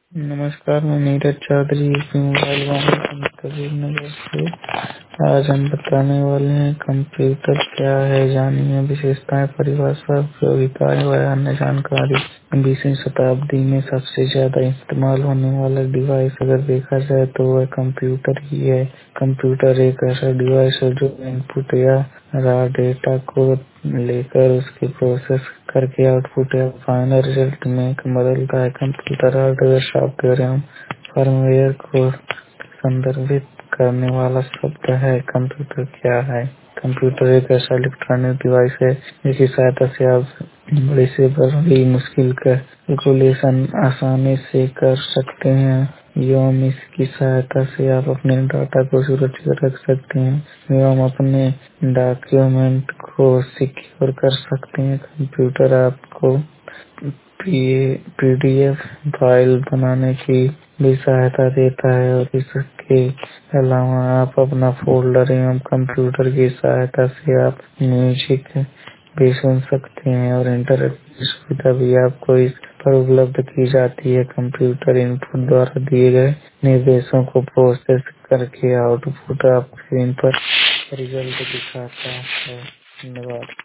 नमस्कार, मैं Neeraj Chaudhary UP mobile वाले कबीर नगर से। आज हम बताने वाले हैं कंप्यूटर क्या है, जानिए विशेषताएं, परिभाषा, उपयोगिताएं व अन्य जानकारी। 20वीं शताब्दी में सबसे ज्यादा इस्तेमाल होने वाला डिवाइस अगर देखा जाए तो वह कंप्यूटर ही है। कंप्यूटर एक ऐसा डिवाइस है जो इनपुट या रॉ डेटा को लेकर उसके प्रोसेस करके आउटपुट या फाइनल रिजल्ट में बदलता है। कंप्यूटर हार्डवेयर, सॉफ्टवेयर एवं फर्मवेयर को संदर्भित करने वाला शब्द है। कंप्यूटर क्या है? कंप्यूटर एक ऐसा इलेक्ट्रॉनिक डिवाइस है जिसकी सहायता से आप बड़ी से बड़ी मुश्किल कैलकुलेशन आसानी से कर सकते हैं एवं इसकी सहायता से आप अपने डाटा को सुरक्षित रख सकते हैं एवं अपने डॉक्यूमेंट को सिक्योर कर सकते हैं। कंप्यूटर आपको पीडीएफ फाइल बनाने की भी सहायता देता है और इसके अलावा आप अपना फोल्डर एवं कंप्यूटर की सहायता से आप म्यूजिक भी सुन सकते हैं और इंटरनेट की सुविधा भी आपको इस पर उपलब्ध की जाती है। कंप्यूटर इनपुट द्वारा दिए गए निर्देशों को प्रोसेस करके आउटपुट आप स्क्रीन पर रिजल्ट दिखाता है। धन्यवाद।